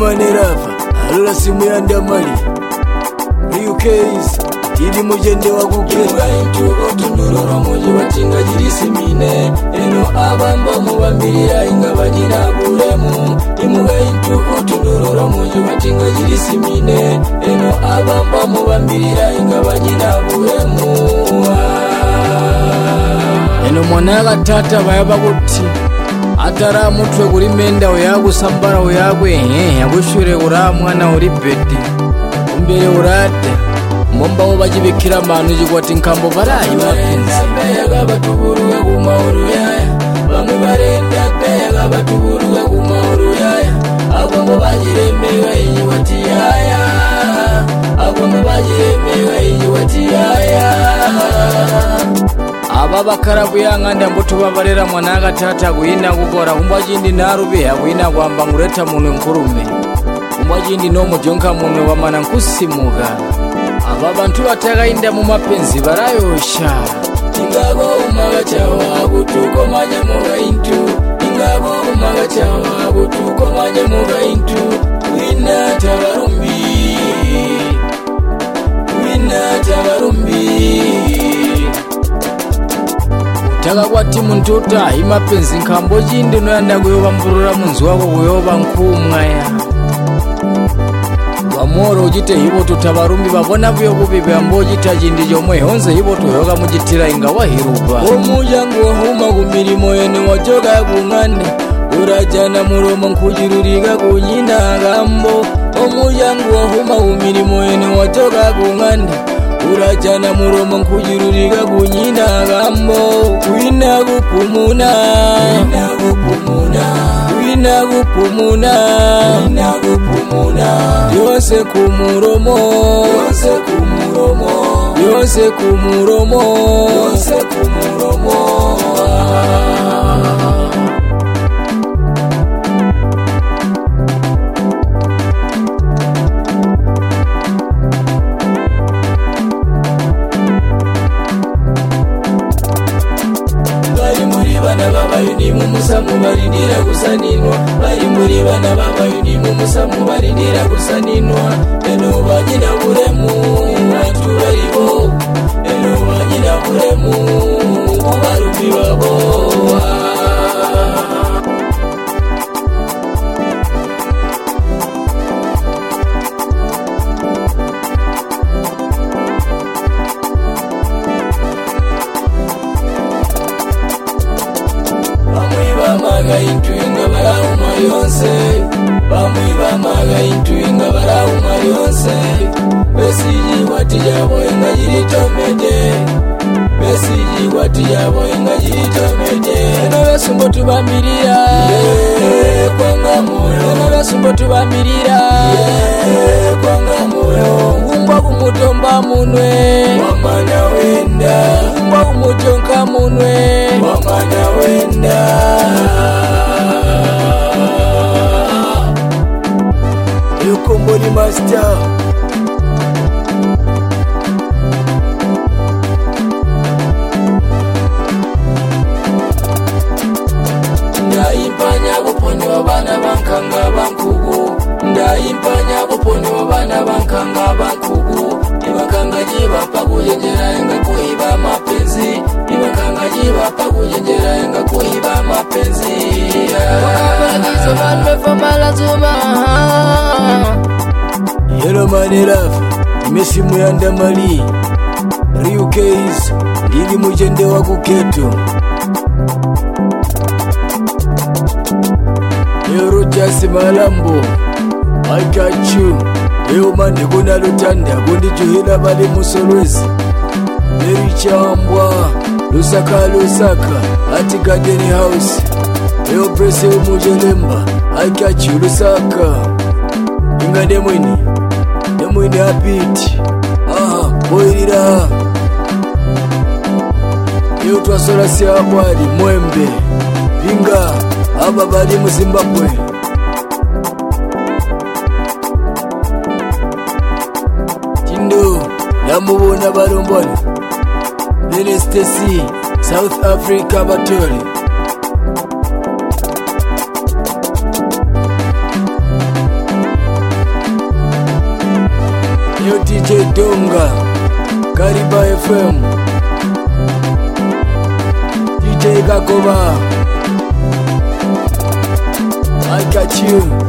Manerava alula simu ya ndamali UK's tili mujende wa kuketa Intu otundurura muji watinga jirisimine eno abamba mubambirira inga bajina bulemu imuga intu otundurura muji watinga jirisimine eno abamba mubambirira inga bajina bulemu eno mwana tata bayaba kuti atara mutwe kuri menda oyagusambara oyagwe yagushure ura mwana uri bedi umbere urata momba wo bajibikira manu jigwati nkambo barayi barenda pega batuburuga kumauru yaya bamwe barenda pega batuburuga kumauru yaya abamwe bajiremewa ijiwati yaya abamwe bajiremewa ijiwati yaya aba bakarabu yanganda mbuto babarera mwana tata kuyina kukora umbajindi narube yakuyina kwamba ngureta munwe nkurume umbajindi no mujonka munwe wamana nkusimuga aba bantu batagayinda mu mapenzi barayosha ingabo umagachawa butuko manye muga intu ingabo umagachawa butuko manye muga intu wina tabarumbi taka kwati muntuta imapenzi nkambo jindi noyanda kuyoba mburura munzi wako kuyoba nkumwaya wamoro ujite hibo tutabarumbi babona buyo bubibe ambojita jindi jomwe honze hibo tuyoga mujitira inga wahiruba omujangu wahuma kumirimo yene wajoga kungane urajana muromo nkujiruriga kunyina gambo omujangu wahuma kumirimo yene wajoga kungane urajana muromo nkujiruriga kunyina gambo wina kupumuna yose kumuromo bari muri bana babayuni mu musamu barindira gusaninwa bari muri bana babayuni mu musamu barindira gusaninwa eno banyina buremu bantu baribo eno banyina buremu barubi babo bamwiba intuinga barauma yonse bamwiba maga intuinga barauma yonse besiji wati yabo inga jiritomede besiji wati yabo inga jiritomede eno besumbo tubamirira kwanga moyo eno besumbo tubamirira kwanga moyo ngumba kumutomba munwe wamana wenda ngumba kumutonka munwe wamana wenda Yukomboli master ndaimpanya kuponyo bana bankanga bankugu ndaimpanya kuponyo bana bankanga bankugu ibakanga jiba pakujenjera enga kuiba mapenzi ibakanga jiba pakujenjera enga kuiba mapenzi wakabagizo banwe famala zuma Hello Manerava imesimu ya ndamali UK's ndili mujende wa kuketo Rogers Malambo I got you Leo mande kuna lutanda kundi juhila bali musolwezi Mary Chambwa Lusaka ati Garden House Leo prese umujelemba I got you Lusaka Inga demwini apiti boirira Leo twasola siabwali mwembe Vinga aba bali mu Zimbabwe Tindo yamubona barombona Stacy South Africa batoli DJ Donga, Kariba FM, DJ Gagoba, I got you.